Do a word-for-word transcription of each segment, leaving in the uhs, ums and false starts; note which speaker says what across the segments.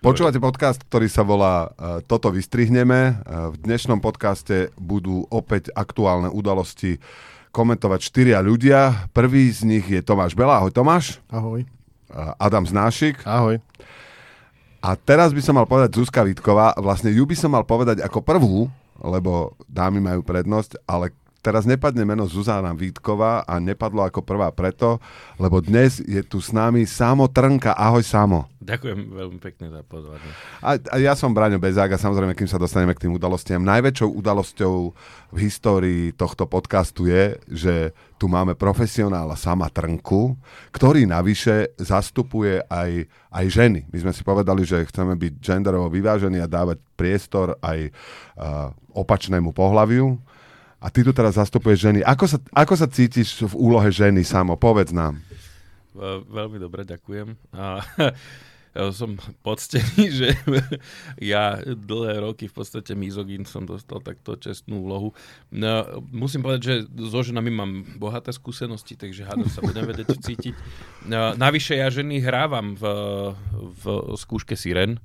Speaker 1: Počúvate podcast, ktorý sa volá uh, Toto vystrihneme. Uh, v dnešnom podcaste budú opäť aktuálne udalosti komentovať štyria ľudia. Prvý z nich je Tomáš Bela. Ahoj Tomáš.
Speaker 2: Ahoj.
Speaker 1: Uh, Adam Znášik.
Speaker 2: Ahoj.
Speaker 1: A teraz by som mal povedať Zuzka Vítková. Vlastne ju by som mal povedať ako prvú, lebo dámy majú prednosť, ale teraz nepadne meno Zuzana Vítková a nepadlo ako prvá preto, lebo dnes je tu s nami Samo Trnka. Ahoj, Samo.
Speaker 3: Ďakujem veľmi pekne za pozvanie.
Speaker 1: A, a ja som Braňo Bezák a samozrejme, kým sa dostaneme k tým udalostiam, najväčšou udalosťou v histórii tohto podcastu je, že tu máme profesionála Sama Trnku, ktorý navyše zastupuje aj, aj ženy. My sme si povedali, že chceme byť genderovo vyvážení a dávať priestor aj uh, opačnému pohlaviu. A ty tu teraz zastupuješ ženy. Ako sa, ako sa cítiš v úlohe ženy, Samo? Povedz nám.
Speaker 3: Veľmi dobre, ďakujem. A ja som poctený, že ja dlhé roky v podstate mizogín som dostal takto čestnú úlohu. No, musím povedať, že so ženami mám bohaté skúsenosti, takže hádam sa budem vedieť cítiť. No, navyše ja ženy hrávam v, v skúške Siren.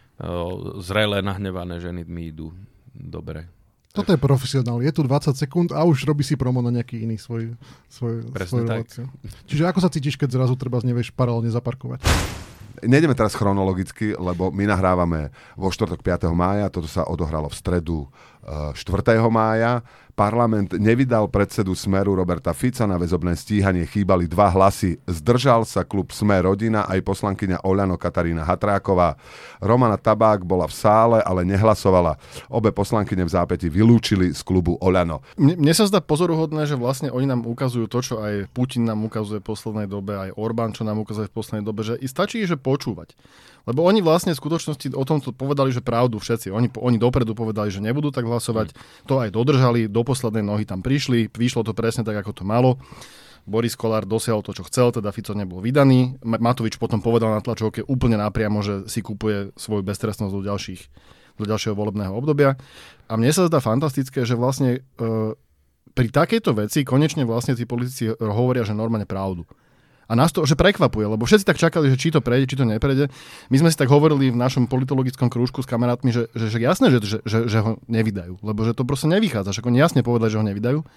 Speaker 3: Zrelé, nahnevané ženy mi idú dobre.
Speaker 2: Toto je profesionál. Je tu dvadsať sekúnd a už robí si promo na nejaký iný svoj, svoj, svoju reláciu. Čiže ako sa cítiš, keď zrazu treba nevieš paralelne zaparkovať?
Speaker 1: Nejdeme teraz chronologicky, lebo my nahrávame vo štvrtok piateho mája, toto sa odohralo v stredu štvrtého mája. Parlament nevydal predsedu Smeru Roberta Fica, na väzobné stíhanie chýbali dva hlasy. Zdržal sa klub Smer rodina, aj poslankyňa Oľano Katarína Hatráková. Romana Tabák bola v sále, ale nehlasovala. Obe poslankyne v zápäti vylúčili z klubu Oľano.
Speaker 4: Mne, mne sa zdá pozoruhodné, že vlastne oni nám ukazujú to, čo aj Putin nám ukazuje v poslednej dobe, aj Orbán, čo nám ukazuje v poslednej dobe, že i stačí, že počúvať. Lebo oni vlastne v skutočnosti o tomto povedali, že pravdu všetci. Oni, oni dopredu povedali, že nebudú tak hlasovať. Mm. To aj dodržali, do poslednej nohy tam prišli. Vyšlo to presne tak, ako to malo. Boris Kollár dosiahol to, čo chcel, teda Fico nebol vydaný. Matovič potom povedal na tlačovke úplne napriamo, že si kupuje svoju beztrestnosť do, ďalších, do ďalšieho volebného obdobia. A mne sa zdá fantastické, že vlastne e, pri takejto veci konečne vlastne tí politici hovoria, že normálne pravdu. A nás to že prekvapuje, lebo všetci tak čakali, že či to prejde, či to neprejde. My sme si tak hovorili v našom politologickom krúžku s kamarátmi, že, že, že jasné, že, že, že, že ho nevydajú, lebo že to proste nevychádza. Však oni jasne povedali, že ho nevydajú.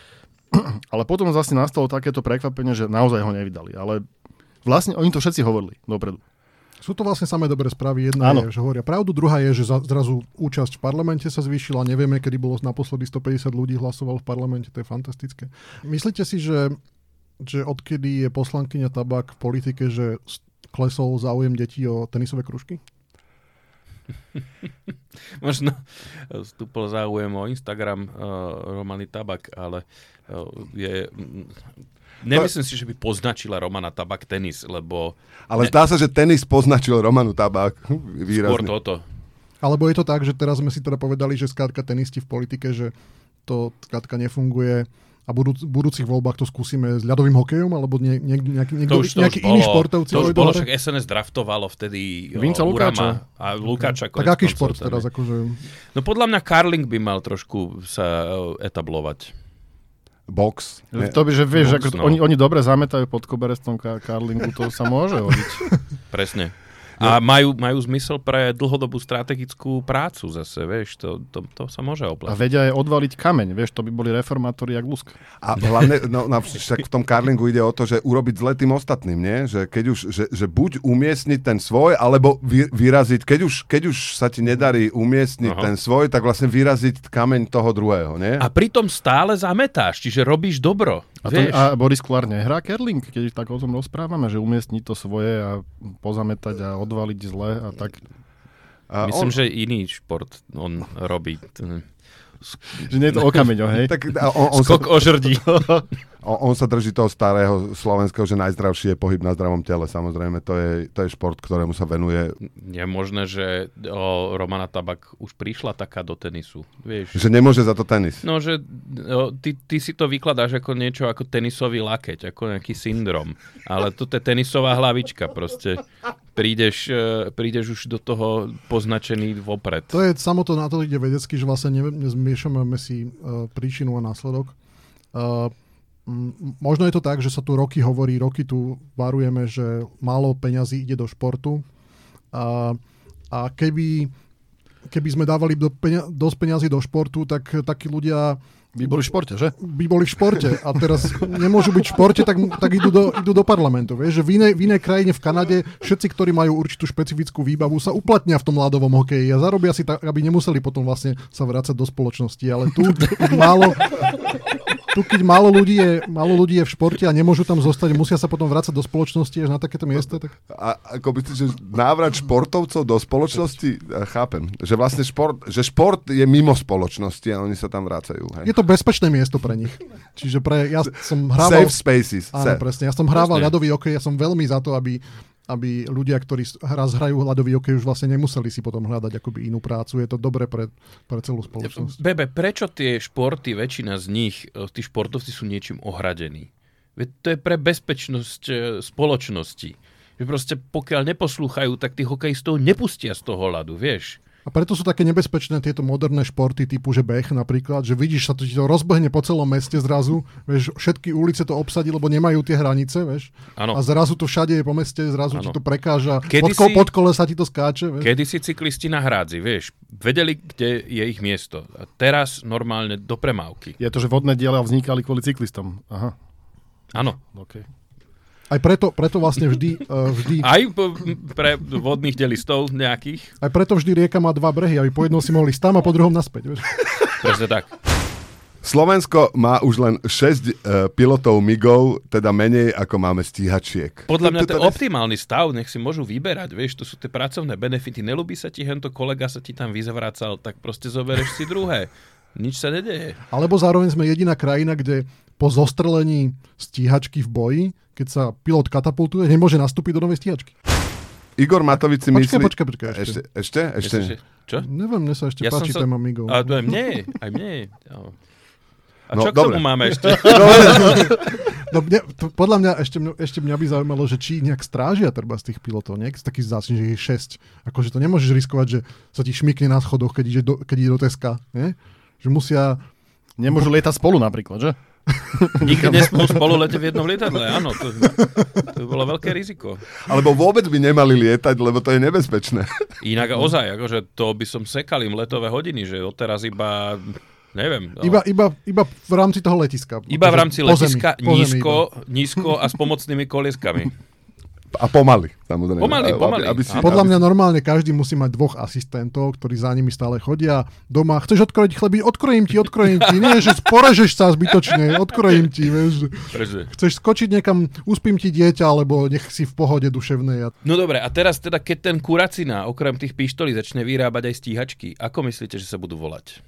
Speaker 4: Ale potom vlastne nastalo takéto prekvapenie, že naozaj ho nevydali. Ale vlastne oni to všetci hovorili dopredu.
Speaker 2: Sú to vlastne samé dobré správy. Jedna Áno. je, že hovoria pravdu, druhá je, že zrazu účasť v parlamente sa zvýšila. Nevieme, kedy bolo naposledy stopäťdesiat ľudí hlasovalo v parlamente. To je fantastické. Myslíte si, že že odkedy je poslankyňa Tabák v politike, že klesol záujem detí o tenisové krúžky?
Speaker 3: Možno vstúpol záujem o Instagram uh, Romany Tabák, ale uh, je... Nemyslím si, že by poznačila Romana Tabák tenis, lebo...
Speaker 1: Ale ne... zdá sa, že tenis poznačil Romanu Tabák výrazne.
Speaker 3: Skôr toto.
Speaker 2: Alebo je to tak, že teraz sme si teda povedali, že skrátka tenisti v politike, že to skrátka nefunguje a v budúc, budúcich voľbách to skúsime s ľadovým hokejom, alebo nie, nie, nejaký, niekto,
Speaker 3: to už, to
Speaker 2: nejaký iný športovci?
Speaker 3: To už bolo, však es en es draftovalo vtedy
Speaker 4: Vinca
Speaker 3: Urama a Lukáča.
Speaker 2: Okay. Tak aký šport teraz? Akože...
Speaker 3: No podľa mňa curling by mal trošku sa etablovať.
Speaker 1: Box.
Speaker 4: Ne. To by, že vieš, Box, ako, no. oni, oni dobre zametajú pod koberec v tom curlingu, to sa môže hodiť.
Speaker 3: Presne. A majú, majú zmysel pre dlhodobú strategickú prácu zase, vieš, to, to, to sa môže oplatiť.
Speaker 4: A vedia aj odvaliť kameň, vieš, to by boli reformátori jak Lusk.
Speaker 1: A hlavne, no, no však v tom curlingu ide o to, že urobiť zle tým ostatným, nie? Že keď už, že, že buď umiestniť ten svoj, alebo vy, vyraziť, keď už, keď už sa ti nedarí umiestniť Aha. ten svoj, tak vlastne vyraziť kameň toho druhého, nie?
Speaker 3: A pritom stále zametáš, čiže robíš dobro.
Speaker 4: A, to, a Boris Kollár nehrá curling, keď tak o tom rozprávame, že umiestniť to svoje a pozametať a odvaliť zle a tak.
Speaker 3: A Myslím, on... že iný šport on robí.
Speaker 4: Že nie je to o kameňo, hej?
Speaker 1: Tak, on, on
Speaker 3: Skok
Speaker 1: sa...
Speaker 3: o žrdí.
Speaker 1: On, on sa drží toho starého slovenského, že najzdravší je pohyb na zdravom tele, samozrejme. To je, to je šport, ktorému sa venuje.
Speaker 3: Je možné, že o, Romana Tabák už prišla taká do tenisu. Vieš?
Speaker 1: Že nemôže za to tenis.
Speaker 3: No, že o, ty, ty si to vykladáš ako niečo ako tenisový lakeť, ako nejaký syndrom. Ale toto je tenisová hlavička proste. Prídeš, prídeš už do toho poznačený vopred.
Speaker 2: To je samotné na to ide vedecky, že vlastne nezmiešame si uh, príčinu a následok. Uh, Možno je to tak, že sa tu roky hovorí, roky tu varujeme, že málo peňazí ide do športu. A A keby, keby sme dávali do peňa- dosť peňazí do športu, tak takí ľudia
Speaker 4: by boli v športe, že?
Speaker 2: By boli v športe a teraz nemôžu byť v športe, tak, tak idú, do, idú do parlamentu. Vieš, že v inej, v inej krajine v Kanade všetci, ktorí majú určitú špecifickú výbavu, sa uplatnia v tom ľadovom hokeji a zarobia si tak, aby nemuseli potom vlastne sa vrácať do spoločnosti. Ale tu, keď málo, tu, keď málo ľudí je, málo ľudí je v športe a nemôžu tam zostať, musia sa potom vrácať do spoločnosti až na takéto miesta. Tak...
Speaker 1: A ako myslíš, že návrat športovcov do spoločnosti, chápem, že vlastne šport, že šport je mimo spoločnosti a oni sa tam vracajú. Hej?
Speaker 2: Je to bezpečné miesto pre nich. Čiže pre, ja som hrával...
Speaker 1: Safe spaces.
Speaker 2: Áno,
Speaker 1: Safe.
Speaker 2: presne. Ja som hrával ľadový hokej, ja som veľmi za to, aby, aby ľudia, ktorí raz hrajú ľadový hokej, už vlastne nemuseli si potom hľadať akoby inú prácu. Je to dobré pre, pre celú spoločnosť.
Speaker 3: Bebe, prečo tie športy, väčšina z nich, tí športovci sú niečím ohradení? Veď to je pre bezpečnosť spoločnosti. Že proste pokiaľ neposlúchajú, tak tých hokejistov nepustia z toho ľadu, vieš?
Speaker 2: A preto sú také nebezpečné tieto moderné športy typu, že beh napríklad, že vidíš sa to, to rozbehne po celom meste zrazu, vieš, všetky ulice to obsadí, lebo nemajú tie hranice, vieš.
Speaker 3: Ano.
Speaker 2: A zrazu to všade je po meste, zrazu ano. Ti to prekáža, pod,
Speaker 3: si,
Speaker 2: pod kolesa ti to skáče, vieš.
Speaker 3: Kedy si cyklisti na hrádzi, vieš, vedeli, kde je ich miesto. A teraz normálne do premávky.
Speaker 4: Je to, že vodné diela vznikali kvôli cyklistom. Aha.
Speaker 3: Áno.
Speaker 4: Okay.
Speaker 2: Aj preto, preto vlastne vždy... Uh, vždy...
Speaker 3: Aj pre vodných delistov nejakých.
Speaker 2: Aj preto vždy rieka má dva brehy, aby po jednom si mohli ísť tam a po druhom naspäť.
Speaker 3: Presne tak.
Speaker 1: Slovensko má už len šesť uh, pilotov migov, teda menej ako máme stíhačiek.
Speaker 3: Podľa mňa to je optimálny stav, nech si môžu vyberať, vieš, to sú tie pracovné benefity. Nelúbi sa ti hento kolega, sa ti tam vyzvracal, tak proste zoberieš si druhé. Nič sa nedeje.
Speaker 2: Alebo zároveň sme jediná krajina, kde po zostrelení stíhačky v boji, keď sa pilot katapultuje, nemôže nastúpiť do novej stíhačky.
Speaker 1: Igor Matovič si myslí...
Speaker 2: Počkaj, počkaj, ešte.
Speaker 1: Ešte? Ešte? ešte?
Speaker 3: Čo?
Speaker 2: Neviem, mne sa ešte ja páči sa... téma migov.
Speaker 3: A to aj mne, aj mne. A
Speaker 1: no,
Speaker 3: čo k
Speaker 1: dobre.
Speaker 3: tomu máme ešte?
Speaker 2: No, mne, to, podľa mňa ešte, ešte mňa by zaujímalo, že či nejak strážia treba z tých pilotov, nejak taký zácný, že je šesť. Akože to nemôžeš riskovať, že sa ti šmykne na schodoch, keď ide do, keď ide do Teska. Nie? Že musia...
Speaker 4: Nemôžu lietať spolu napríklad, že?
Speaker 3: Nikdy nesmú spolu letieť v jednom lietadle, áno. To, to bolo veľké riziko.
Speaker 1: Alebo vôbec by nemali lietať, lebo to je nebezpečné.
Speaker 3: Inak ozaj, akože to by som sekal im letové hodiny, že odteraz iba... Neviem. No.
Speaker 2: Iba, iba, iba v rámci toho letiska.
Speaker 3: Iba v rámci letiska,
Speaker 2: po
Speaker 3: nízko, nízko a s pomocnými kolieskami.
Speaker 1: A pomaly, samozrejme.
Speaker 3: Pomaly, pomaly.
Speaker 1: Aby, aby si,
Speaker 2: Podľa
Speaker 1: aby
Speaker 2: mňa normálne každý musí mať dvoch asistentov, ktorí za nimi stále chodia doma. Chceš odkrojiť chleby? Odkrojím ti, odkrojím ti. Nie, že porežeš sa zbytočne, odkrojím ti. Vieš. Chceš skočiť niekam, uspím ti dieťa, alebo nech si v pohode duševnej.
Speaker 3: No dobre, a teraz teda, keď ten Kuracina okrem tých pištolí začne vyrábať aj stíhačky, ako myslíte, že sa budú volať?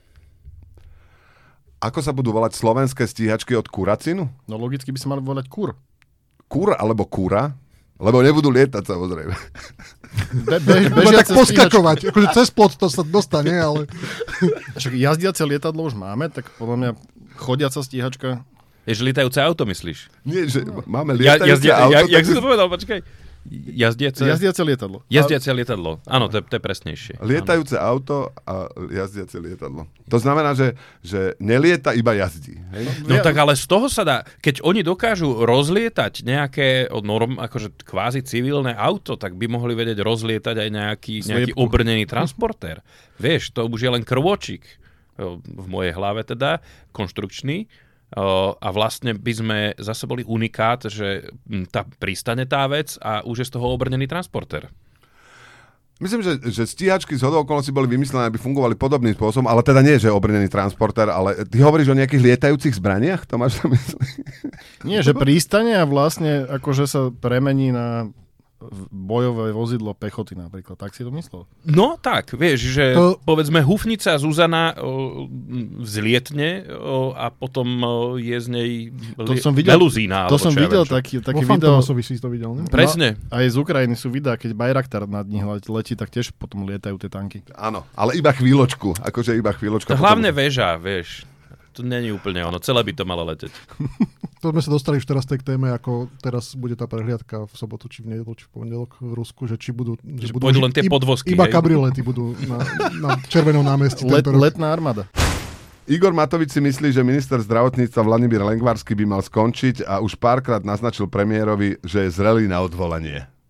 Speaker 1: Ako sa budú volať slovenské stíhačky od Kuracinu?
Speaker 4: No logicky by sa mali volať Kur.
Speaker 1: Kur alebo Kura? Lebo nebudú lietať, samozrejme.
Speaker 4: Be, be,
Speaker 2: Iba tak poskakovať. Akože cez plot to sa dostane, ale...
Speaker 4: Však jazdiace lietadlo už máme, tak podľa mňa chodiaca stíhačka...
Speaker 3: Jež lietajúce auto, myslíš?
Speaker 1: Nie, že
Speaker 3: no.
Speaker 1: máme lietajúce
Speaker 3: ja, jazdia,
Speaker 1: auto...
Speaker 3: Ja,
Speaker 1: tak...
Speaker 3: jak si to povedal, počkaj. Jazdiace...
Speaker 4: Jazdiace lietadlo.
Speaker 3: Jazdiace lietadlo. Áno, to, to je presnejšie.
Speaker 1: Lietajúce áno. Auto a jazdiace lietadlo. To znamená, že, že nelieta, iba jazdí. Hej?
Speaker 3: No ja... tak ale z toho sa dá, keď oni dokážu rozlietať nejaké norm, akože kvázi civilné auto, tak by mohli vedieť rozlietať aj nejaký, nejaký obrnený transportér. Vieš, to už je len krôčik v mojej hlave teda, konštrukčný. A vlastne by sme zase boli unikát, že tá, pristane tá vec a už je z toho obrnený transportér.
Speaker 1: Myslím, že, že stíhačky z hodou okolností boli vymyslené, aby fungovali podobným spôsobom, ale teda nie, že obrnený transportér, ale ty hovoríš o nejakých lietajúcich zbraniach? To máš na mysli?
Speaker 4: Nie, že pristane a vlastne akože sa premení na bojové vozidlo pechoty napríklad. Tak si to myslel?
Speaker 3: No tak, vieš, že
Speaker 2: to...
Speaker 3: povedzme hufnica Zuzana o, vzlietne o, a potom o, je z nej
Speaker 4: to som videl,
Speaker 3: meluzína.
Speaker 4: To som
Speaker 3: ja
Speaker 4: videl
Speaker 3: viem,
Speaker 4: taký, taký
Speaker 2: vo
Speaker 4: video.
Speaker 2: si to videl, ne?
Speaker 3: Presne.
Speaker 4: No, aj z Ukrajiny sú videá, keď Bayraktar nad nich letí, tak tiež potom lietajú tie tanky.
Speaker 1: Áno, ale iba chvíľočku. Akože iba chvíľočku.
Speaker 3: To hlavne potom... väža, vieš. To není úplne ono. Celé by to malo leteť.
Speaker 2: To sme sa dostali už teraz tej k téme, ako teraz bude tá prehliadka v sobotu, či v nedeľu, či v pondelok v Rusku, že či budú...
Speaker 3: Že, že
Speaker 2: budú
Speaker 3: pôjdu len tie podvozky.
Speaker 2: Iba
Speaker 3: hej?
Speaker 2: kabriolety budú na, na Červenom námestí.
Speaker 4: Let, letná armáda.
Speaker 1: Igor Matovič si myslí, že minister zdravotníctva Vladimír Lengvarský by mal skončiť a už párkrát naznačil premiérovi, že je zrelý na odvolanie.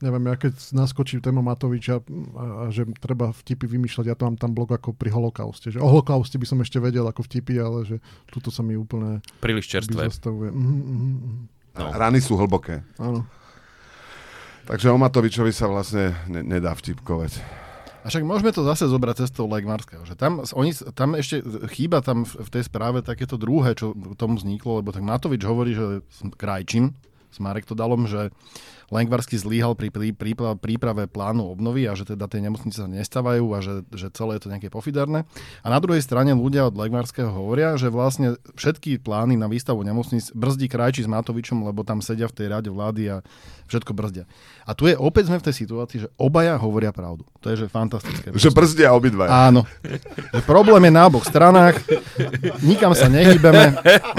Speaker 2: neviem, ja keď naskočí téma Matoviča a, a že treba vtipy vymýšľať, ja to mám tam blog ako pri holokauste. Že o holokauste by som ešte vedel ako vtipy, ale že tuto sa mi úplne...
Speaker 3: Príliš čerstvé.
Speaker 2: Mm-hmm, mm-hmm.
Speaker 1: No. Rany sú hlboké.
Speaker 2: Áno.
Speaker 1: Takže o Matovičovi sa vlastne ne- nedá vtipkovať.
Speaker 4: A však môžeme to zase zobrať cestou Legmarského. Že tam, oni, tam ešte chýba tam v, v tej správe takéto druhé, čo tomu vzniklo, lebo tak Matovič hovorí, že Krajčín, s Marek to dalom, že Lengvarsky zlíhal pri príprave, príprave plánu obnovy a že teda tie nemocnice sa nestávajú a že, že celé je to nejaké pofiderné. A na druhej strane ľudia od Lengvarského hovoria, že vlastne všetky plány na výstavu nemocnic brzdí Krajčí s Matovičom, lebo tam sedia v tej rade vlády a všetko brzdia. A tu je opäť sme v tej situácii, že obaja hovoria pravdu. To je že fantastické.
Speaker 1: Že brzdia obidvaja.
Speaker 4: Áno. Že problém je na oboch stranách, nikam sa nehýbeme.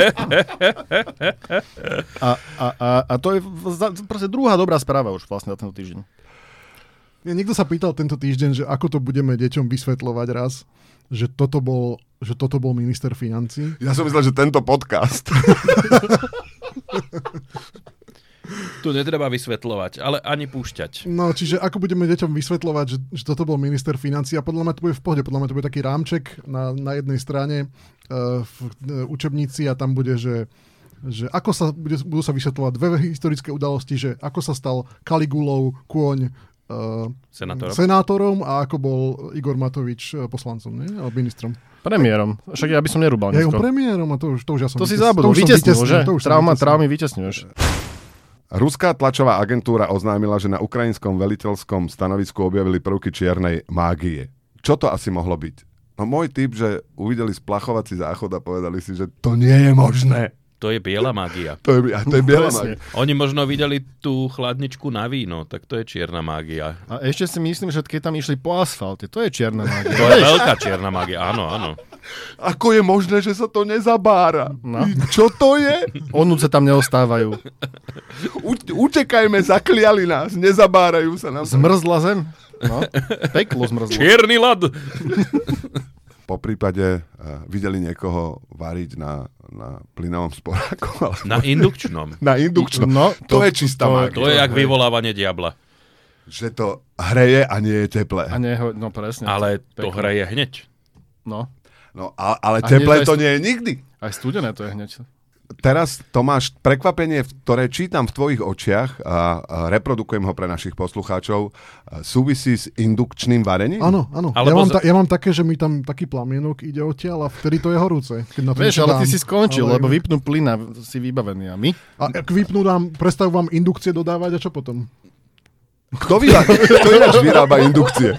Speaker 4: A, a, a, a to je proste druhá dobrá správa už vlastne na tento týždeň.
Speaker 2: Ja, niekto sa pýtal tento týždeň, že ako to budeme deťom vysvetľovať raz, že toto bol, že toto bol minister financií.
Speaker 1: Ja som myslel, že tento podcast.
Speaker 3: Tu netreba vysvetľovať, ale ani púšťať.
Speaker 2: No, čiže ako budeme deťom vysvetľovať, že, že toto bol minister financií a podľa mňa to bude v pohode, podľa mňa to bude taký rámček na, na jednej strane uh, v uh, učebnici a tam bude, že že ako sa bude, budú sa vysvetľovať dve historické udalosti, že ako sa stal Kaligulou kôň uh,
Speaker 3: senátorom.
Speaker 2: senátorom a ako bol Igor Matovič poslancom, nie? Alebo ministrom.
Speaker 4: Premiérom. Však ja by som nerúbal.
Speaker 2: Ja jeho premiérom a to už, to už ja som...
Speaker 4: To si zabudol, vytesnil, že? Trauma, traumy vytesňuješ.
Speaker 1: Ruská tlačová agentúra oznámila, že na ukrajinskom veliteľskom stanovisku objavili prvky čiernej mágie. Čo to asi mohlo byť? No môj tip, že uvideli splachovací záchod a povedali si, že to nie je možné.
Speaker 3: To je biela mágia.
Speaker 1: To je, to je biela mágia.
Speaker 3: Oni možno videli tú chladničku na víno, tak to je čierna mágia.
Speaker 4: A ešte si myslím, že keď tam išli po asfalte, to je čierna mágia.
Speaker 3: To je veľká čierna mágia, áno, áno.
Speaker 1: Ako je možné, že sa to nezabára?
Speaker 4: No.
Speaker 1: Čo to je?
Speaker 4: Onúce tam neostávajú.
Speaker 1: U- utekajme, zakliali nás, nezabárajú sa nám.
Speaker 4: Zmrzla zem? No, peklo zmrzlo.
Speaker 3: Čierny ľad.
Speaker 1: Po prípade uh, videli niekoho variť na, na plynovom sporáku. Ale...
Speaker 3: Na indukčnom.
Speaker 1: Na indukčnom.
Speaker 4: No,
Speaker 1: to, to
Speaker 4: to
Speaker 1: je čistá
Speaker 4: to,
Speaker 1: mágia.
Speaker 3: To je jak vyvolávanie diabla.
Speaker 1: Že to hreje a nie je teplé.
Speaker 4: A nie, no presne.
Speaker 3: Ale to
Speaker 4: peklo.
Speaker 3: hreje hneď.
Speaker 4: No.
Speaker 1: No, a, ale
Speaker 4: A
Speaker 1: teplé
Speaker 4: hneď
Speaker 1: to
Speaker 4: aj stu-
Speaker 1: nie je nikdy.
Speaker 4: Aj studené to je hneď.
Speaker 1: Teraz, Tomáš, prekvapenie, ktoré čítam v tvojich očiach a, a reprodukujem ho pre našich poslucháčov, súvisí s indukčným varením?
Speaker 2: Áno, áno. Ja mám, ta, ja mám také, že mi tam taký plamienok ide odtiaľ a vtedy to je horúce. Keď na to
Speaker 4: Vieš, ale
Speaker 2: dám,
Speaker 4: ty si skončil,
Speaker 2: ale...
Speaker 4: lebo vypnú plyn a si vybavený. A my?
Speaker 2: A ak vypnú dám, prestajú vám indukcie dodávať a čo potom?
Speaker 1: Kto, vyrába, kto ináč vyrába indukcie?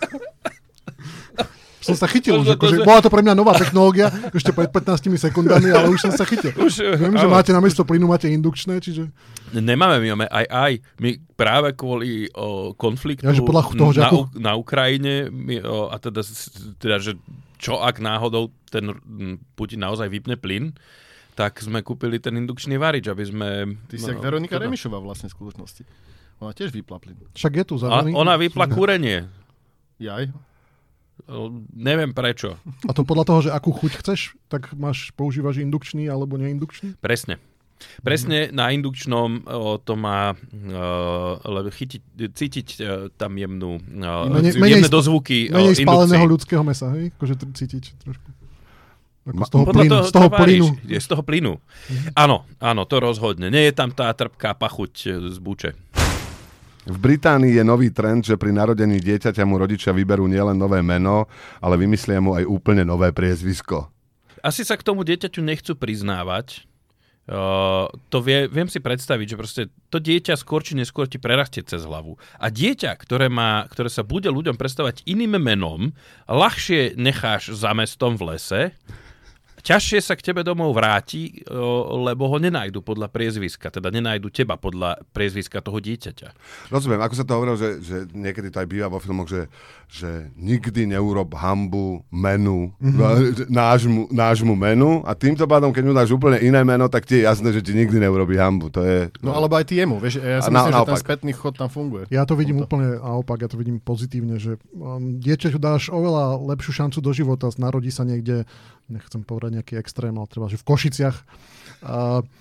Speaker 2: Som sa chytil, že akože, bola to pre mňa nová technológia, ešte pred pätnástimi sekundami, ale už som sa chytil. Už, Viem, áno. Že máte namiesto plynu, máte indukčné, čiže...
Speaker 3: Nemáme, my máme aj aj. My práve kvôli o, konfliktu
Speaker 2: ja, toho,
Speaker 3: na,
Speaker 2: ako...
Speaker 3: na Ukrajine, my, o, a teda, teda, že čo ak náhodou ten Putin naozaj vypne plyn, tak sme kúpili ten indukčný varič, aby sme...
Speaker 4: Ty si jak no, Veronika teda... Remišová vlastne v skutočnosti. Ona tiež vypla plyn.
Speaker 2: Však je tu
Speaker 3: zároveň. Ona vypla kúrenie.
Speaker 4: Jaj.
Speaker 3: Neviem prečo.
Speaker 2: A to podľa toho, že akú chuť chceš, tak máš, používaš indukčný alebo neindukčný?
Speaker 3: Presne. Presne mm-hmm. na indukčnom o, to má uh, chytiť, cítiť uh, tam jemnú, uh,
Speaker 2: menej,
Speaker 3: jemné dozvuky
Speaker 2: menej
Speaker 3: indukcii.
Speaker 2: spáleného ľudského mesa, hej? Akože cítiť trošku. Ako
Speaker 3: Ma,
Speaker 2: z toho plynu.
Speaker 3: Toho,
Speaker 2: z toho plynu.
Speaker 3: Je z toho plynu. Mm-hmm. Áno, áno, to rozhodne. Nie je tam tá trpká pachuť z buče.
Speaker 1: V Británii je nový trend, že pri narodení dieťaťa mu rodičia vyberú nielen nové meno, ale vymyslia mu aj úplne nové priezvisko.
Speaker 3: Asi sa k tomu dieťaťu nechcú priznávať. Uh, to vie, viem si predstaviť, že proste to dieťa skôr či neskôr ti prerastie cez hlavu. A dieťa, ktoré, má, ktoré sa bude ľuďom predstavať iným menom, ľahšie necháš za mestom v lese, ťažšie sa k tebe domov vráti, lebo ho nenájdu podľa priezviska, teda nenájdu teba podľa priezviska toho dieťaťa.
Speaker 1: Rozumiem, ako sa to hovorilo, že, že niekedy to aj býva vo filmoch, že, že nikdy neurob hanbu menu, mm-hmm. nášmu, nášmu menu a týmto pádom, keď mu dáš úplne iné meno, tak ti je jasné, že ti nikdy neurobí hanbu. To je,
Speaker 4: no, no alebo aj ty jemu, vieš, ja si
Speaker 1: na,
Speaker 4: myslím,
Speaker 1: naopak.
Speaker 4: že ten spätný chod tam funguje.
Speaker 2: Ja to vidím úplne naopak, ja to vidím pozitívne, že um, dieťaťu dáš oveľa lepšiu šancu do života, narodí sa niekde, nechcem povedať nejaký extrém, ale treba, že v Košiciach. A,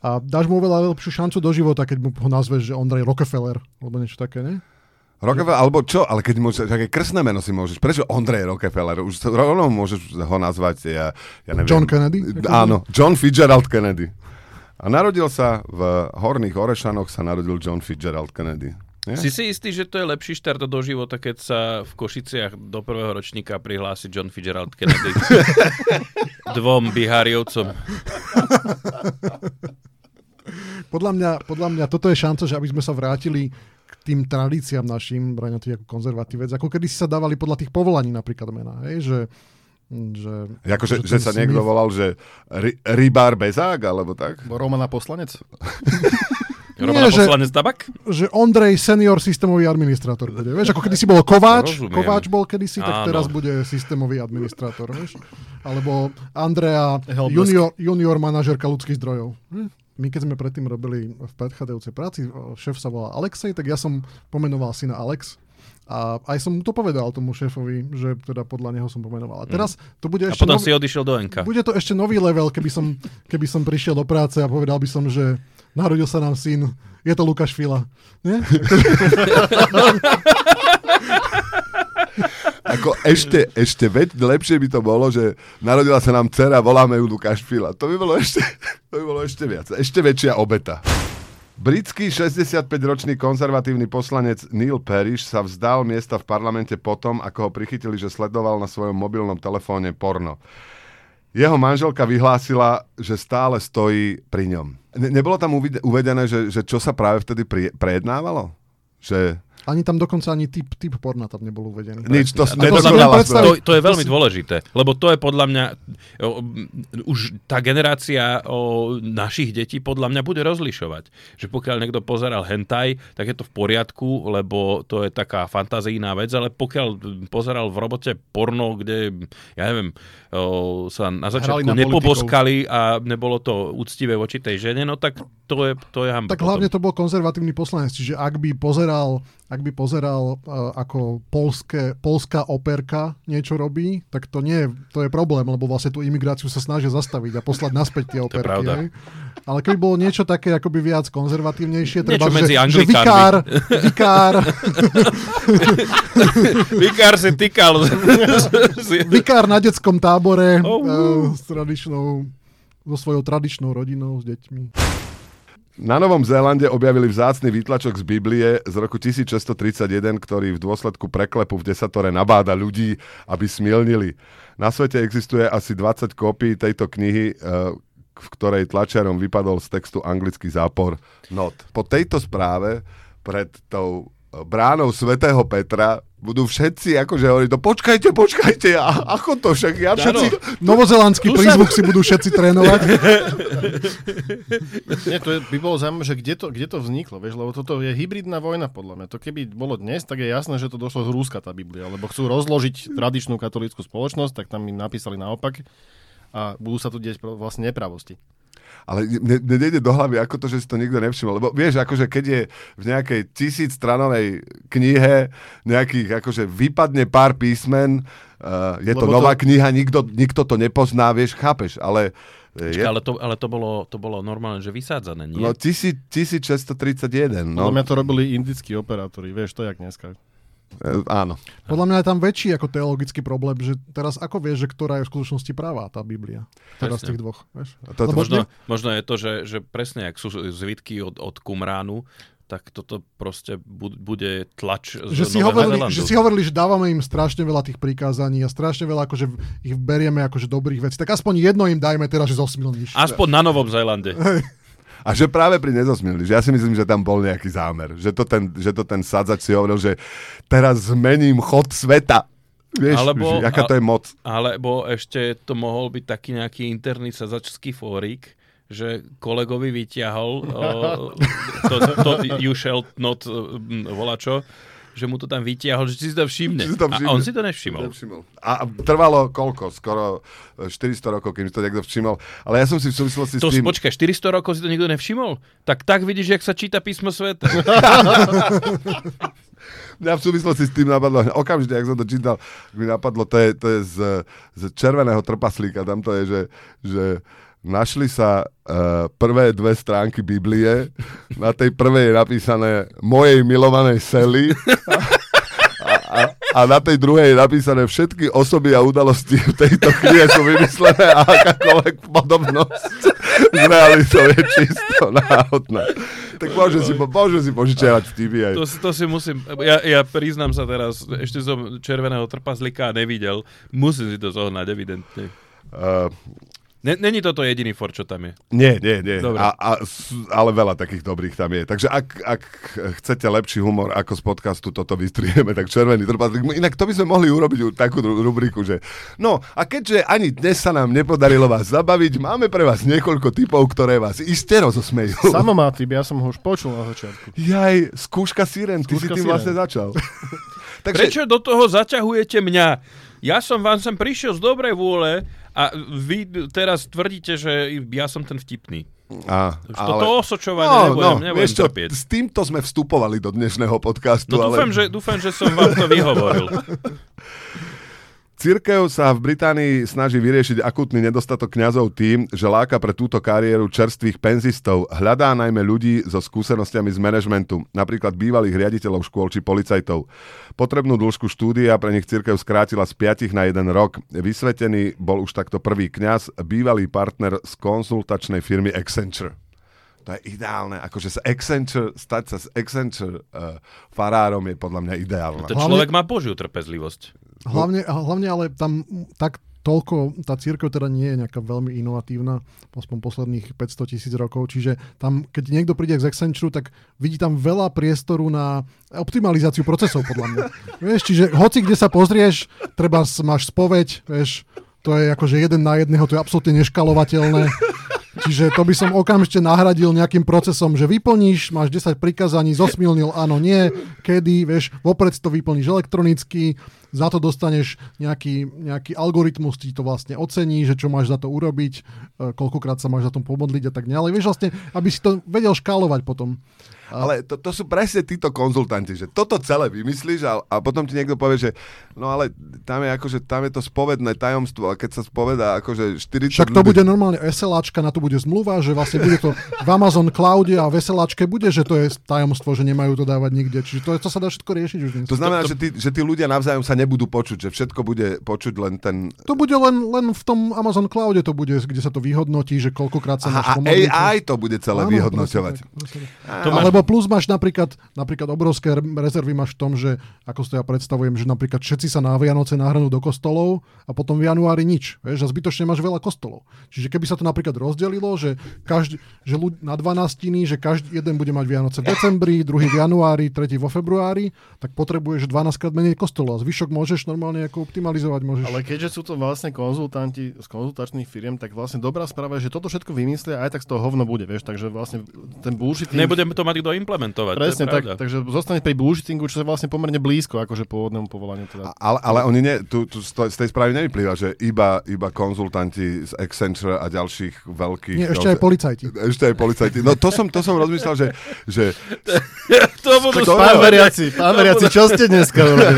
Speaker 2: A dáš mu oveľa lepšiu šancu do života, keď mu ho nazveš, že Ondrej Rockefeller, alebo niečo také, ne?
Speaker 1: Rockefeller, alebo čo? Ale keď môžeš, aké krstné meno si môžeš. Prečo Ondrej Rockefeller? Už rovno môžeš ho nazvať, ja, ja neviem.
Speaker 2: John Kennedy?
Speaker 1: Áno, John Fitzgerald Kennedy. A narodil sa v Horných Orešanoch, sa narodil John Fitzgerald Kennedy. Nie?
Speaker 3: Si si istý, že to je lepší štart do života, keď sa v Košiciach do prvého ročníka prihlási John Fitzgerald Kennedy dvom Biháriovcom?
Speaker 2: Podľa mňa, podľa mňa toto je šanca, že aby sme sa vrátili k tým tradíciám našim, Braňo, ty ako konzervatívec, ako kedy si sa dávali podľa tých povolaní napríklad mená, hej, že že,
Speaker 1: Jako, že, že, že sa niekto volal, že ry, rybár bezák, alebo tak?
Speaker 4: Romana poslanec?
Speaker 3: Romana
Speaker 2: Nie,
Speaker 3: poslanec
Speaker 2: že,
Speaker 3: tabak?
Speaker 2: Že Ondrej senior systémový administrátor bude. Vieš, ako kedysi bol Kováč,
Speaker 3: Rozumiem.
Speaker 2: Kováč bol kedysi, tak
Speaker 3: Áno.
Speaker 2: teraz bude systémový administrátor. Vieš? Alebo Andrea
Speaker 4: Helblesk.
Speaker 2: junior, junior manažerka ľudských zdrojov. Hm? My keď sme predtým robili v predchádzajúcej práci, šéf sa volá Alexej, tak ja som pomenoval syna Alex. A aj som mu to povedal tomu šéfovi, že teda podľa neho som pomenoval. A teraz to bude
Speaker 3: A
Speaker 2: ešte
Speaker 3: potom
Speaker 2: nový,
Speaker 3: si odišiel do Enka.
Speaker 2: bude to ešte nový level, keby som, keby som prišiel do práce a povedal by som, že narodil sa nám syn, je to Lukáš Fila. Nie?
Speaker 1: Ako ešte, ešte veď lepšie by to bolo, že narodila sa nám dcera, voláme ju Lukáš Fila. To by bolo ešte, to by bolo ešte viac. Ešte väčšia obeta. Britský šesťdesiatpäťročný konzervatívny poslanec Neil Parish sa vzdal miesta v parlamente potom, ako ho prichytili, že sledoval na svojom mobilnom telefóne porno. Jeho manželka vyhlásila, že stále stojí pri ňom. Ne- nebolo tam uvedené, že, že čo sa práve vtedy pri- prejednávalo? Že...
Speaker 2: Ani tam dokonca ani typ, typ porna tam nebol uvedený.
Speaker 1: Nič, to,
Speaker 3: To,
Speaker 1: nedokonala
Speaker 3: to,
Speaker 1: správa.
Speaker 3: to je veľmi dôležité, lebo to je podľa mňa, o, už tá generácia o, našich detí podľa mňa bude rozlišovať. Že pokiaľ niekto pozeral hentai, tak je to v poriadku, lebo to je taká fantazijná vec, ale pokiaľ pozeral v robote porno, kde, ja neviem, o, sa na začiatku
Speaker 4: na
Speaker 3: nepoboskali a nebolo to úctivé voči tej žene, no tak to je, to je hamba.
Speaker 2: Tak hlavne to bol konzervatívny poslanec, čiže ak by pozeral, ak by pozeral uh, ako polské, polská operka niečo robí, tak to nie je, to je problém, lebo vlastne tú imigráciu sa snažia zastaviť a poslať naspäť tie operky. Hej. Ale keby bolo niečo také akoby viac konzervatívnejšie, treba, že, že vikár, vikár,
Speaker 3: vikár si tykal.
Speaker 2: vikár na detskom tábore
Speaker 3: Oh.
Speaker 2: uh, s tradičnou, so svojou tradičnou rodinou, s deťmi.
Speaker 1: Na Novom Zélande objavili vzácny výtlačok z Biblie z roku tisícšesťstotridsaťjeden, ktorý v dôsledku preklepu v desatore nabáda ľudí, aby smilnili. Na svete existuje asi dvadsať kópií tejto knihy, v ktorej tlačiarom vypadol z textu anglický zápor not. Po tejto správe pred tou bránou svätého Petra budú všetci akože hovoriť, no počkajte, počkajte, a ako to však, ja všetci...
Speaker 2: Novozelandský prízvuk si budú všetci trénovať.
Speaker 4: Nie, to je, by bolo zaujímavé, že kde to, kde to vzniklo, vieš, lebo toto je hybridná vojna, podľa mňa. To keby bolo dnes, tak je jasné, že to došlo z Rúska, tá Biblia, lebo chcú rozložiť tradičnú katolícku spoločnosť, tak tam im napísali naopak a budú sa tu deť vlastne nepravosti.
Speaker 1: Ale mne nejde do hlavy, ako to, že si to nikto nevšimol. Lebo vieš, akože keď je v nejakej tisícstranovej knihe nejakých, akože vypadne pár písmen, uh, je to
Speaker 4: Lebo
Speaker 1: nová
Speaker 4: to...
Speaker 1: kniha, nikto, nikto to nepozná, vieš, chápeš, ale...
Speaker 3: Počkej, ale, to, ale to, bolo, to bolo normálne, že vysádzané, nie?
Speaker 1: No tisíc, tisícšesťstotridsaťjeden. No.
Speaker 4: Podľa mňa to robili indickí operátori, vieš, to je jak dneska.
Speaker 1: E, áno.
Speaker 2: Podľa mňa je tam väčší ako teologický problém, že teraz ako vieš, že ktorá je v skutočnosti pravá tá Biblia? Teraz z tých dvoch, vieš?
Speaker 1: To, to,
Speaker 3: možno, možno je to, že, že presne, ak sú zvitky od, od Qumránu, tak toto proste bude tlač z
Speaker 2: že si,
Speaker 3: Nového
Speaker 2: hovorili,
Speaker 3: Zélandu.
Speaker 2: že si hovorili, že dávame im strašne veľa tých prikázaní a strašne veľa akože ich berieme akože dobrých vecí. Tak aspoň jedno im dajme teraz, že zosmilníš.
Speaker 3: Aspoň na Novom Zélande.
Speaker 1: A že práve pri nezosmilni, že ja si myslím, že tam bol nejaký zámer. Že to ten, že to ten sadzač si hovoril, že teraz zmením chod sveta. Vieš,
Speaker 3: alebo,
Speaker 1: že, aká to je moc.
Speaker 3: Alebo ešte to mohol byť taký nejaký interný sadzačský fórik, že kolegovi vyťahol uh, to, to you shall not uh, volačo, že mu to tam vytiahol, že si to všimne.
Speaker 1: Si to všimne.
Speaker 3: A on si to nevšimol.
Speaker 1: nevšimol. A trvalo koľko? Skoro štyristo rokov, kým si to niekto všimol. Ale ja som si v súvislosti
Speaker 3: To
Speaker 1: s tým...
Speaker 3: počkaj, štyristo rokov si to nikto nevšimol? Tak tak vidíš, jak sa číta písmo sveta.
Speaker 1: Mňa v súvislosti s tým napadlo, okamžite, jak som to čítal, mi napadlo, to je, to je z, z Červeného trpaslíka, tam to je, že, že našli sa uh, prvé dve stránky Biblie. Na tej prvej je napísané mojej milovanej Sally a, a, a na tej druhej je napísané všetky osoby a udalosti v tejto knihe sú vymyslené a akákoľvek podobnosť s realitou je čisto náhodná. Tak môže si, môže si požičiavať vtipy aj.
Speaker 3: To, to si musím, ja, ja priznám sa teraz, ešte som Červeného trpaslíka nevidel, musím si to zohnať, evidentne. Uh, Není toto jediný for, čo tam je?
Speaker 1: Nie, nie, nie. A, a, ale veľa takých dobrých tam je. Takže ak, ak chcete lepší humor ako z podcastu, toto vystrieme, tak Červený trpaslík. Inak to by sme mohli urobiť takú rubriku, že no a keďže ani dnes sa nám nepodarilo vás zabaviť, máme pre vás niekoľko typov, ktoré vás iste rozosmejú.
Speaker 4: Samo má typ, ja som ho už počul na začiatku.
Speaker 1: Jaj, skúška síren, ty si tým vlastne začal.
Speaker 3: Takže... Prečo do toho zaťahujete mňa? Ja som vám sem prišiel z dobrej vôle a vy teraz tvrdíte, že ja som ten vtipný. A, ale... Toto osočovanie no, nebudem, no, nebudem čo, trpieť.
Speaker 1: S týmto sme vstupovali do dnešného podcastu.
Speaker 3: No dúfam,
Speaker 1: ale...
Speaker 3: že, dúfam, že som vám to vyhovoril.
Speaker 1: Cirkev sa v Británii snaží vyriešiť akútny nedostatok kňazov tým, že láka pre túto kariéru čerstvých penzistov. Hľadá najmä ľudí so skúsenostiami z manažmentu, napríklad bývalých riaditeľov škôl či policajtov. Potrebnú dĺžku štúdia pre nich cirkev skrátila z piatich na jeden rok. Vysvetený bol už takto prvý kňaz, bývalý partner z konzultačnej firmy Accenture. To je ideálne, akože sa Accenture, stať sa s Accenture uh, farárom je podľa mňa ideálne.
Speaker 3: To človek má božiu trpezlivosť.
Speaker 2: Hlavne, hlavne ale tam tak toľko, tá cirkev teda nie je nejaká veľmi inovatívna, aspoň posledných päťsto tisíc rokov, čiže tam, keď niekto príde k Accenture, tak vidí tam veľa priestoru na optimalizáciu procesov, podľa mňa. Vieš, čiže hoci kde sa pozrieš, treba máš spoveď, vieš, to je akože jeden na jedného, to je absolútne neškalovateľné. Čiže to by som okamžite nahradil nejakým procesom, že vyplníš, máš desať prikázaní, zosmilnil áno, nie, kedy, vieš, vopred to vyplníš elektronicky, za to dostaneš nejaký, nejaký algoritmus, ti to vlastne ocení, že čo máš za to urobiť, koľkokrát sa máš za tom pomodliť a tak ďalej. Vieš, vlastne, aby si to vedel škálovať potom.
Speaker 1: Ale to, to sú presne títo konzultanti, že toto celé vymyslíš a, a potom ti niekto povie, že no ale tam je akože, tam je to spovedné tajomstvo a keď sa spovedá akože štyridsať
Speaker 2: Však to ľudí... bude normálne SLAčka, na to bude zmluva, že vlastne bude to v Amazon Cloude a v SLAčke bude, že to je tajomstvo, že nemajú to dávať nikde. Čiže to, to sa dá všetko riešiť už dnes.
Speaker 1: To znamená, to, to... Že, tí, že tí ľudia navzájom sa nebudú počuť, že všetko bude počuť len ten...
Speaker 2: To bude len, len v tom Amazon Cloude, to bude, kde sa to vyhodnotí, že koľkokrát sa máš pomodliť.
Speaker 1: A á í to bude celé áno, vyhodnoťovať.
Speaker 2: Alebo plus máš napríklad, napríklad obrovské rezervy máš v tom, že ako si to ja predstavujem, že napríklad všetci sa na Vianoce nahrnú do kostolov a potom v januári nič. Vieš, a zbytočne máš veľa kostolov. Čiže keby sa to napríklad rozdelilo, že, každý, že ľudí na dvanástiny, že každý jeden bude mať Vianoce v decembri, druhý v januári, tretí vo februári, tak potrebuješ dvanásťkrát menej kostolov. A zvyšok môžeš normálne ako optimalizovať. Môžeš...
Speaker 4: Ale keďže sú to vlastne konzultanti z konzultačných firiem, tak vlastne dobrá správa je, že toto všetko vymyslia a aj tak z toho hovno bude, vieš, takže vlastne ten bullshitting...
Speaker 3: Nebudeme to mať kto implementovať.
Speaker 4: Presne tak, takže zostane pri bullshittingu, čo je vlastne pomerne blízko akože pôvodnému povolaniu. Teda.
Speaker 1: Ale, ale oni nie, tu, tu z tej správy nevyplýva, že iba, iba konzultanti z Accenture a ďalších veľkých...
Speaker 2: Nie, ešte aj policajti.
Speaker 1: Ešte aj policajti. No to som, to som rozmyslel, že... že
Speaker 3: to budú
Speaker 4: to, pán veriaci, pán veriaci, čo ste dneska urobili?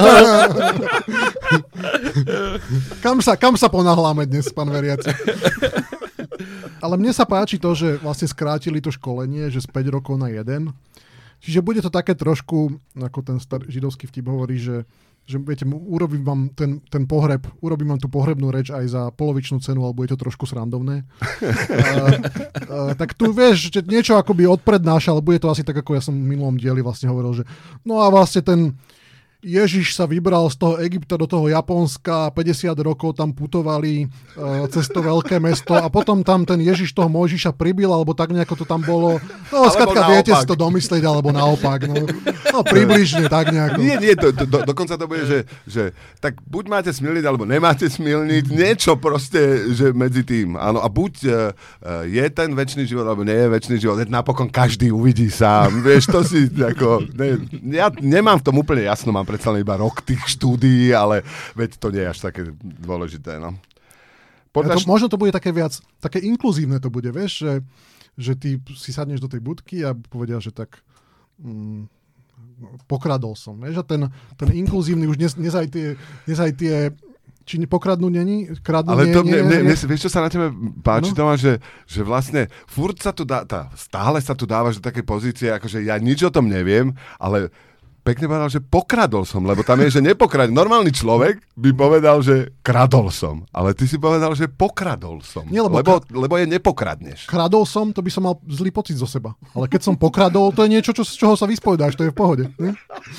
Speaker 2: kam, sa, kam sa ponáhľame dnes, pán veriaci? Ale mne sa páči to, že vlastne skrátili to školenie, že z päť rokov na jeden. Čiže bude to také trošku, ako ten star, židovský vtip hovorí, že, že viete, urobím vám ten, ten pohreb, urobím vám tú pohrebnú reč aj za polovičnú cenu, alebo je to trošku srandovné. a, a, tak tu vieš, že niečo akoby odprednáša, ale bude to asi tak, ako ja som v minulom dieli vlastne hovoril, že no a vlastne ten Ježiš sa vybral z toho Egypta do toho Japonska, päťdesiat rokov tam putovali uh, cez to veľké mesto a potom tam ten Ježiš toho Mojžiša pribil, alebo tak nejako to tam bolo. No, skrátka viete si to domyslieť, alebo naopak. No, no približne, tak nejako.
Speaker 1: Nie, nie, to, to, do, dokonca to bude, že, že tak buď máte smilniť, alebo nemáte smilniť, niečo proste, že medzi tým. Áno, a buď uh, je ten večný život, alebo nie je večný život. Napokon každý uvidí sám. Vieš, to si ako... Ne, ja nemám v tom úplne jasno, mám predsa len iba rok tých štúdií, ale veď to nie je až také dôležité. No.
Speaker 2: Podľa... To, možno to bude také viac, také inkluzívne to bude, vieš, že, že ty si sadneš do tej budky a povedia, že tak mm, pokradol som. Vieš, a ten, ten inkluzívny už dnes, dnes aj tie, dnes aj tie či pokradnú není? Kradnú
Speaker 1: Ale
Speaker 2: nie,
Speaker 1: to,
Speaker 2: nie,
Speaker 1: mne,
Speaker 2: nie,
Speaker 1: mne, vieš, čo sa na tebe páči,
Speaker 2: No.
Speaker 1: Tomáš, že, že vlastne furt sa tu dá, tá, stále sa tu dávaš do také pozície, akože ja nič o tom neviem, ale pekne povedal, že pokradol som, lebo tam je, že nepokradol. Normálny človek by povedal, že kradol som, ale ty si povedal, že pokradol som,
Speaker 2: Nie, lebo
Speaker 1: lebo, lebo je nepokradneš.
Speaker 2: Kradol som, to by som mal zlý pocit zo seba. Ale keď som pokradol, to je niečo, čo, z čoho sa vyspovedáš, to je v pohode. Ne?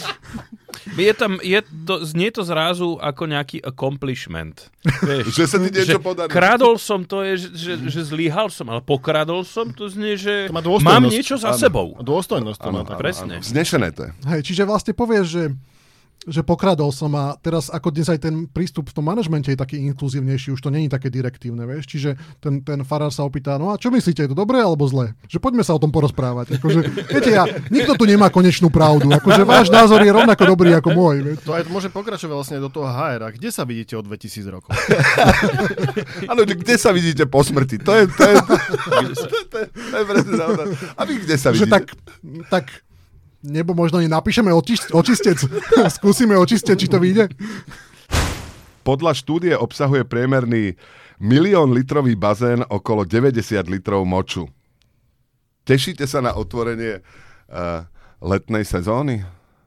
Speaker 3: Je tam, je to, znie to zrazu ako nejaký accomplishment. Vieš,
Speaker 1: Že sa ti niečo
Speaker 3: že
Speaker 1: podarilo.
Speaker 3: Kradol som, to je, že, že, že zlyhal som, ale pokradol som, to znie, že
Speaker 4: To má dôstojnosť.
Speaker 3: mám niečo za
Speaker 1: Áno.
Speaker 3: sebou.
Speaker 4: A dôstojnosť to má.
Speaker 3: áno, presne.
Speaker 1: Vznešené to je.
Speaker 2: Hej, čiže vlastne povieš, že že pokradol som a teraz ako dnes aj ten prístup v tom manažmente je taký inkluzívnejší, už to není také direktívne, vieš, čiže ten, ten farár sa opýta, no a čo myslíte, je to dobré alebo zlé? Že poďme sa o tom porozprávať. Akože, viete, ja, nikto tu nemá konečnú pravdu, akože váš názor je rovnako dobrý ako môj. Vieš.
Speaker 4: To aj môže pokračovať vlastne do toho há er. A kde sa vidíte o dvetisíc rokov?
Speaker 1: Áno, že kde sa vidíte po smrti? To je, to je, to je, to je, to je presne zároveň. A vy kde sa
Speaker 2: Že
Speaker 1: vidíte?
Speaker 2: tak, tak nebo možno nenapíšeme očist, očistec. Skúsime očistec, či to vyjde.
Speaker 1: Podľa štúdie obsahuje priemerný milión litrový bazén okolo deväťdesiat litrov moču. Tešíte sa na otvorenie uh, letnej sezóny?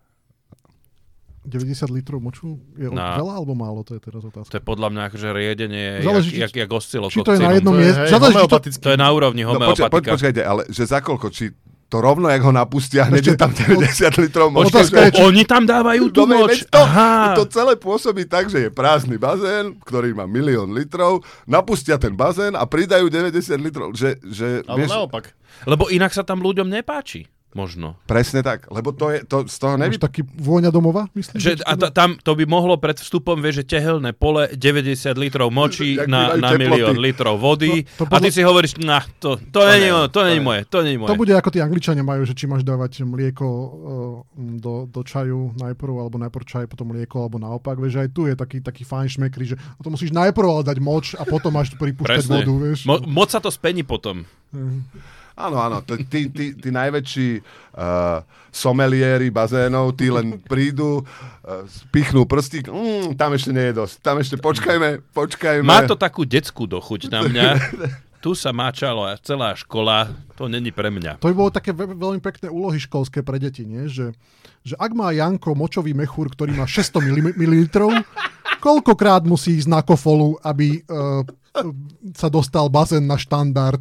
Speaker 2: deväťdesiat litrov moču je
Speaker 3: No.
Speaker 2: veľa alebo málo? To je teraz
Speaker 3: To
Speaker 2: otázka.
Speaker 3: je podľa mňa akože riedenie,
Speaker 2: Záleží,
Speaker 3: jak, jak, jak oscilokok.
Speaker 2: Či to je na jednom
Speaker 4: To je,
Speaker 2: mieste?
Speaker 4: hej,
Speaker 2: Záleží, či to,
Speaker 4: homeopatický.
Speaker 3: To je na úrovni
Speaker 1: No počkaj, poď,
Speaker 3: homeopatika.
Speaker 1: počkajte, ale že za koľko? Či to rovno, jak ho napustia, hneď
Speaker 2: Ešte-
Speaker 1: je tam deväťdesiat litrov moču?
Speaker 2: Otázka je, či-
Speaker 3: Oni tam dávajú tú
Speaker 1: No, veď
Speaker 3: moč.
Speaker 1: to,
Speaker 3: Aha.
Speaker 1: to celé pôsobí tak, že je prázdny bazén, ktorý má milión litrov, napustia ten bazén a pridajú deväťdesiat litrov. Že, že,
Speaker 4: Ale
Speaker 1: vieš,
Speaker 4: naopak.
Speaker 3: Lebo inak sa tam ľuďom nepáči. Možno.
Speaker 1: presne tak, lebo to, je, to z toho
Speaker 2: máš
Speaker 1: nevy...
Speaker 2: taký vôňa domova, myslíš?
Speaker 3: Že, a ta, tam to by mohlo pred vstupom, vieš, že tehelné pole, deväťdesiat litrov močí
Speaker 1: Jak
Speaker 3: na,
Speaker 1: bývajú
Speaker 3: na
Speaker 1: teploty.
Speaker 3: milión litrov vody.
Speaker 2: To- to
Speaker 3: A ty
Speaker 2: podľa-
Speaker 3: si hovoríš, nah, to, to, to není
Speaker 1: ne,
Speaker 3: ono, to
Speaker 1: to
Speaker 3: není
Speaker 1: ne.
Speaker 3: moje, to není moje.
Speaker 2: To bude ako tí Angličania majú, že či máš dávať mlieko uh, do, do čaju najprv, alebo najprv čaj, potom mlieko, alebo naopak. Vieš, aj tu je taký, taký fajn šmekri, že to musíš najprv ale dať moč a potom máš pripúšťať
Speaker 3: Presne.
Speaker 2: vodu. Vieš.
Speaker 3: Mo, moc sa to spení potom.
Speaker 1: Áno, áno, to- tí, tí, tí najväčší uh, someliéri bazénov, tí len prídu, uh, spichnú prstík, mm, tam ešte nie je dosť, tam ešte počkajme, počkajme.
Speaker 3: Má to takú detskú dochuť na mňa. Tu sa máčalo a celá škola, to není pre mňa.
Speaker 2: To by bolo také ve- veľmi pekné úlohy školské pre deti, nie? Že, že ak má Janko močový mechúr, ktorý má šesťsto mililitrov, koľkokrát musí ísť na kofolu, aby uh, sa dostal bazén na štandard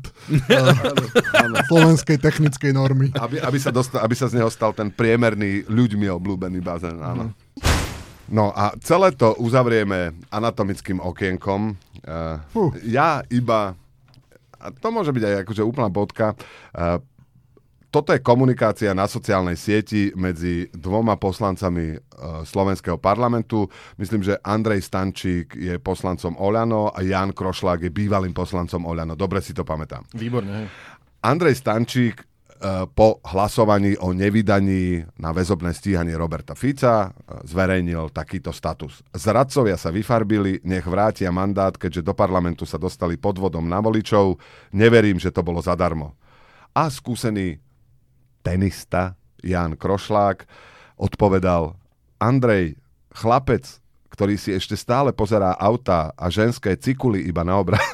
Speaker 2: uh, slovenskej technickej normy.
Speaker 1: Aby, aby, sa dostal, aby sa z neho stal ten priemerný, ľuďmi obľúbený bazén, áno. No a celé to uzavrieme anatomickým okienkom. Uh,
Speaker 2: Fú.
Speaker 1: ja iba, a to môže byť aj akože úplná bodka, uh, toto je komunikácia na sociálnej sieti medzi dvoma poslancami uh, slovenského parlamentu. Myslím, že Andrej Stančík je poslancom Oľano a Ján Krošlák je bývalým poslancom Oľano. Dobre si to pamätám.
Speaker 4: Výborne, hej.
Speaker 1: Andrej Stančík uh, po hlasovaní o nevydaní na väzobné stíhanie Roberta Fica uh, zverejnil takýto status. Zradcovia sa vyfarbili, nech vrátia mandát, keďže do parlamentu sa dostali podvodom na voličov. Neverím, že to bolo zadarmo. A skúsený tenista Ján Krošlák odpovedal: Andrej, chlapec, ktorý si ešte stále pozerá auta a ženské cikuly iba na obraz.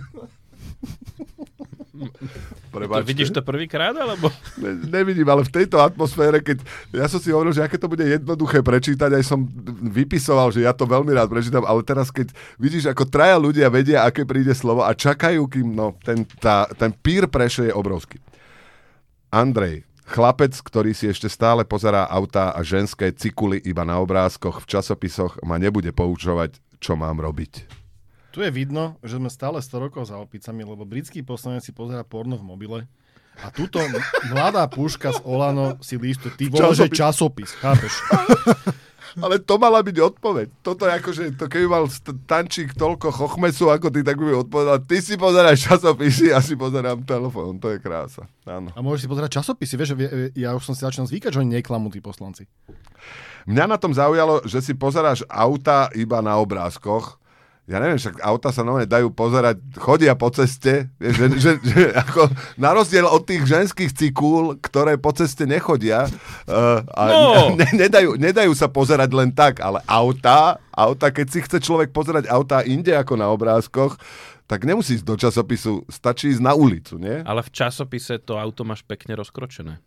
Speaker 3: To vidíš to prvýkrát, alebo?
Speaker 1: Ne, nevidím, ale v tejto atmosfére, keď ja som si hovoril, že aké to bude jednoduché prečítať, aj som vypisoval, že ja to veľmi rád prečítam, ale teraz keď vidíš, ako traja ľudia vedia, aké príde slovo a čakajú, kým no, ten, tá, ten peer pressure je obrovský. Andrej, chlapec, ktorý si ešte stále pozerá autá a ženské cikuly iba na obrázkoch v časopisoch, ma nebude poučovať, čo mám robiť.
Speaker 4: Tu je vidno, že sme stále sto rokov za opicami, lebo britský poslanec si pozerá porno v mobile a túto mladá puška z Olano si lístuje, ty vole, že časopis, chápeš?
Speaker 1: Ale to mala byť odpoveď. Toto je akože, to keby mal Stančík toľko chochmesu ako ty, tak by mi odpovedal, ty si pozeráš časopisy, ja si pozerám telefón. To je krása. Áno.
Speaker 4: A môžeš si pozerať časopisy, vieš, že ja už som si začal zvykať, že oni neklamú tí poslanci.
Speaker 1: Mňa na tom zaujalo, že si pozeráš auta iba na obrázkoch. Ja neviem, však auta sa nové dajú pozerať, chodia po ceste, vieš, že, že, že ako na rozdiel od tých ženských cikúl, ktoré po ceste nechodia uh, a
Speaker 3: no.
Speaker 1: ne, nedajú, nedajú sa pozerať len tak, ale auta, auta, keď si chce človek pozerať auta inde ako na obrázkoch, tak nemusí ísť do časopisu, stačí ísť na ulicu, nie?
Speaker 3: Ale v časopise to auto máš pekne rozkročené.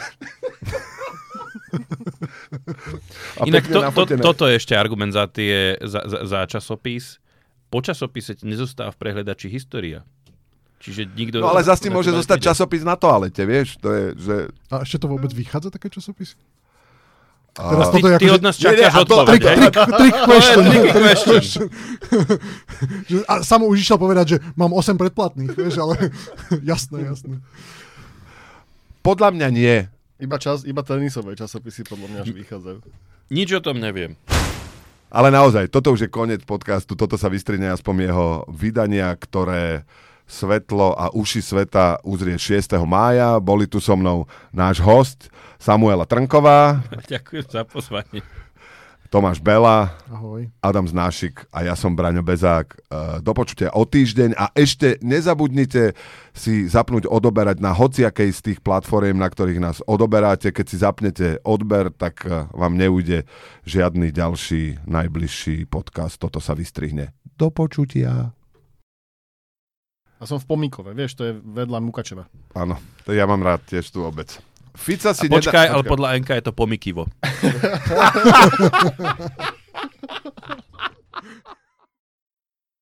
Speaker 3: Inak to, to, toto je ešte argument za, tie, za, za, za časopis. Po časopise nezostáva v prehľadači história. Čiže nikto...
Speaker 1: No ale zase ti môže zostať časopis na toalete, vieš? To je, že...
Speaker 2: A ešte to vôbec vychádza, také časopisy?
Speaker 1: A...
Speaker 2: Teraz
Speaker 3: ty, ty od nás čakáš odpoveď.
Speaker 2: Trick, trick question. Trick question. A samo už išiel povedať, že mám osem predplatných, vieš, ale jasné, jasné.
Speaker 1: Podľa mňa nie.
Speaker 4: Iba, čas, iba tenisové časopisy podľa mňa, že vychádzajú.
Speaker 3: Nič o tom neviem.
Speaker 1: Ale naozaj, toto už je koniec podcastu, toto sa vystrihne aspoň jeho vydania, ktoré svetlo a uši sveta uzrie šiesteho mája. Boli tu so mnou náš host Samuela Trnková.
Speaker 3: Ďakujem za pozvanie.
Speaker 1: Tomáš Bela.
Speaker 2: Ahoj.
Speaker 1: Adam Znášik a ja som Braňo Bezák. Do počutia o týždeň a ešte nezabudnite si zapnúť odoberať na hociakej z tých platform, na ktorých nás odoberáte. Keď si zapnete odber, tak vám neujde žiadny ďalší najbližší podcast. Toto sa vystrihne. Do počutia.
Speaker 4: A som v Pomíkove, vieš, to je vedľa Mukačeva.
Speaker 1: Áno, to ja mám rád tiež tú obec. Fica si
Speaker 3: a počkaj,
Speaker 1: nedá...
Speaker 3: ale podľa Enka je to Pomikivo.